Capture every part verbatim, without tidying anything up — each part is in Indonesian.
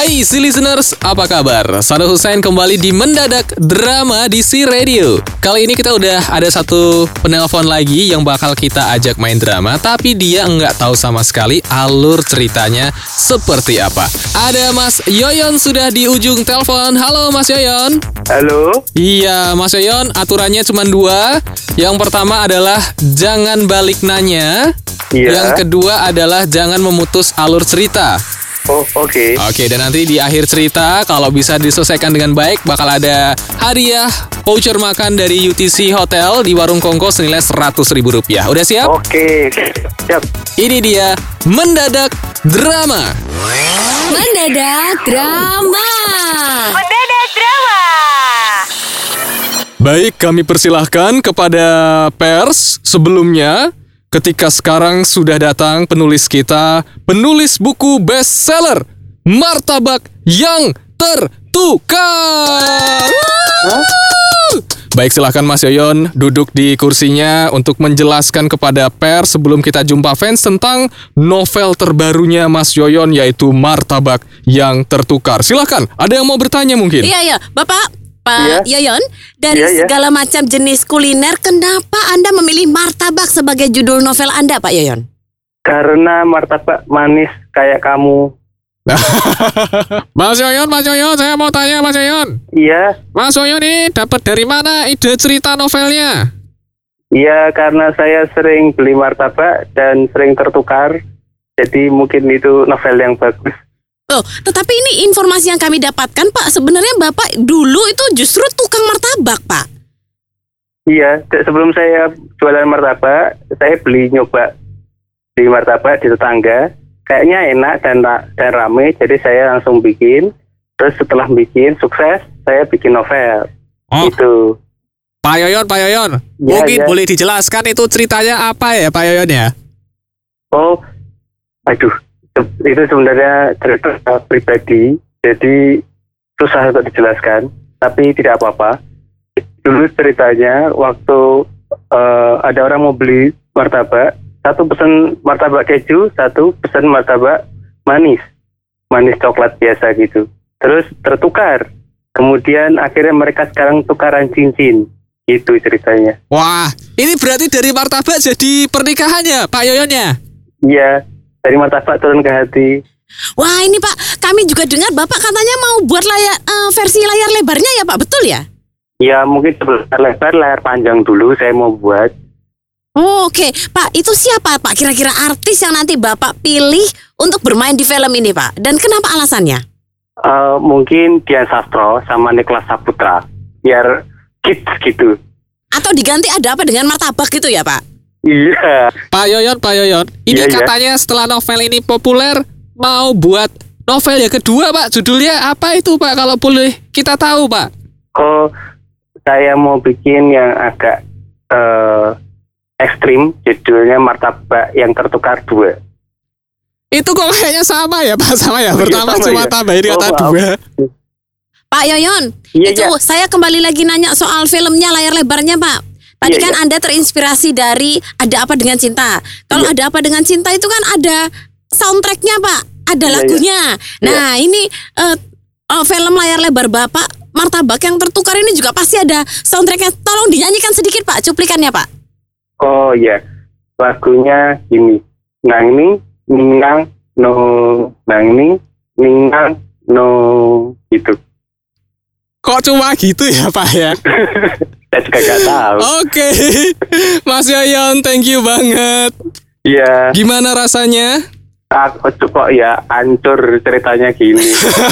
Hai si listeners, apa kabar? Sano Hussein kembali di Mendadak Drama di Si Radio. Kali ini kita udah ada satu penelpon lagi yang bakal kita ajak main drama, tapi dia nggak tahu sama sekali alur ceritanya seperti apa. Ada Mas Yoyon sudah di ujung telepon. Halo Mas Yoyon. Halo. Iya Mas Yoyon, aturannya cuma dua. Yang pertama adalah jangan balik nanya. Iya. Yang kedua adalah jangan memutus alur cerita. Oh, oke. Okay. Oke, dan nanti di akhir cerita kalau bisa diselesaikan dengan baik bakal ada hadiah voucher makan dari U T C Hotel di Warung Kongko senilai seratus ribu rupiah. Udah siap? Oke, siap. Ini dia Mendadak Drama. Mendadak Drama. Mendadak Drama. Baik, kami persilahkan kepada pers sebelumnya. Ketika sekarang sudah datang penulis kita, penulis buku bestseller Martabak yang Tertukar. Huh? Baik, silahkan Mas Yoyon duduk di kursinya untuk menjelaskan kepada pers sebelum kita jumpa fans tentang novel terbarunya Mas Yoyon, yaitu Martabak yang Tertukar. Silahkan, ada yang mau bertanya mungkin? Iya, iya. Bapak, Pak Iya. Yoyon, dari Iya, iya. segala macam jenis kuliner, kenapa Anda memilih martabak sebagai judul novel Anda, Pak Yoyon? Karena martabak manis kayak kamu. Mas Yoyon, Mas Yoyon, saya mau tanya Mas Yoyon. Iya. Mas Yoyon ini dapat dari mana ide cerita novelnya? Iya, karena saya sering beli martabak dan sering tertukar. Jadi mungkin itu novel yang bagus. Oh, tetapi ini informasi yang kami dapatkan, Pak. Sebenarnya Bapak dulu itu justru tukang martabak, Pak. Iya, se- sebelum saya jualan martabak, saya beli nyoba beli martabak di tetangga. Kayaknya enak dan ra- dan rame, jadi saya langsung bikin. Terus setelah bikin sukses, saya bikin novel. Oh. Itu. Pak Yoyon, Pak Yoyon, Ya, mungkin ya. boleh dijelaskan itu ceritanya apa ya Pak Yoyon ya? Oh, aduh, se- itu sebenarnya cerita pribadi, jadi susah untuk dijelaskan, tapi tidak apa-apa. Dulu ceritanya waktu eh, ada orang mau beli martabak, satu pesan martabak keju, satu pesan martabak manis, manis coklat biasa gitu. Terus tertukar, kemudian akhirnya mereka sekarang tukaran cincin, gitu ceritanya. Wah, ini berarti dari martabak jadi pernikahannya Pak Yoyonnya? Iya, dari martabak turun ke hati. Wah, ini Pak, kami juga dengar Bapak katanya mau buat layar eh, versi layar lebarnya ya, Pak? Betul ya? Ya mungkin sebelum layar lebar, layar panjang dulu saya mau buat. Oh, oke. Pak, itu siapa Pak kira-kira artis yang nanti Bapak pilih untuk bermain di film ini, Pak? Dan kenapa alasannya? Uh, mungkin Dian Sastro sama Niklas Saputra, biar kids gitu. Atau diganti ada apa dengan martabak gitu ya, Pak? Iya. Pak Yoyon, Pak Yoyon, ini Iya, iya. katanya setelah novel ini populer mau buat novel yang kedua Pak. Judulnya apa itu Pak kalau boleh kita tahu Pak? Oh, saya mau bikin yang agak uh, ekstrim, judulnya Martabak yang Tertukar dua. Itu kok kayaknya sama ya Pak, sama ya. Oh, iya, Pertama sama cuma ya? tambahin Oh, kata maaf. dua. Pak Yoyon, Iya, itu iya. saya kembali lagi nanya soal filmnya layar lebarnya, Pak. Tadi Iya, kan iya. Anda terinspirasi dari Ada Apa Dengan Cinta. Kalau Iya. Ada Apa Dengan Cinta itu kan ada soundtracknya, Pak. Ada Iya, lagunya. Nah, ini eh, oh, film layar lebar Bapak, Martabak yang Tertukar ini juga pasti ada soundtracknya. Tolong dinyanyikan sedikit, Pak, cuplikannya, Pak. Oh iya, lagunya gini. Nang ning, ning nang, no, nang ning, ning nang, no, gitu. Kok cuma gitu ya Pak ya? Saya juga gak tahu. Oke, Mas Yoyon, thank you banget. Iya. Gimana rasanya? Aku kok ya hancur ceritanya gini.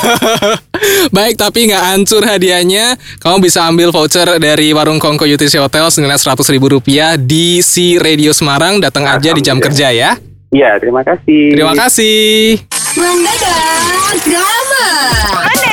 Baik, tapi nggak hancur hadiahnya. Kamu bisa ambil voucher dari Warung Kongko U T C Hotel senilai seratus ribu rupiah di Si Radio Semarang. Datang aja di jam kerja ya. Iya, terima kasih. Terima kasih. Mendadak Drama.